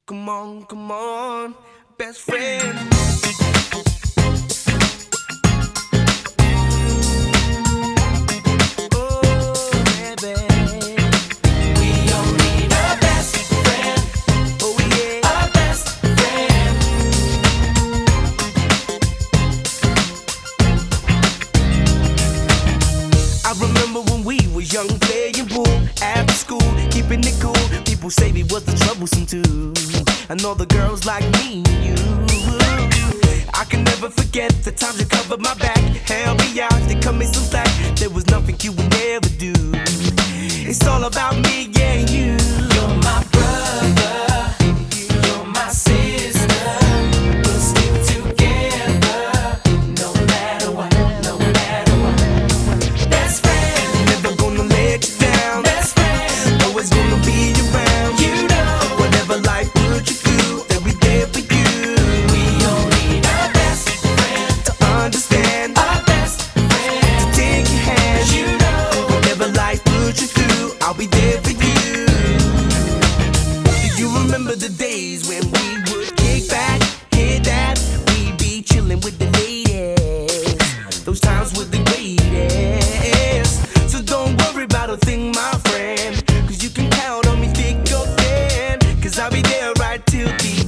Come on, best friend. Oh, baby. We all need a best friend. Oh, yeah. A best friend. I remember when we was young, playing pool after school, keeping it cool. People say we was the troublesome too, and all the girls like me and you. I can never forget the times you covered my back, held me out, they cut me some slack. There was nothing you would never do. It's all about me, yeah, and you. You're my brother, you're my sister. We'll stick together, no matter what, no matter what. Best friend, never gonna let you down. Best friend, always gonna be around. You know, whatever life put you through, they'll be there for you. We all need a best friend to understand. A best friend to take your hand. You know, whatever life put you through, I'll be there for you. Do you remember the days when we would kick back, hit that? We'd be chilling with the ladies. Those times were the greatest. So don't worry about a thing, my friend, 'cause you can count on me thick or thin, 'cause I'll be there right till the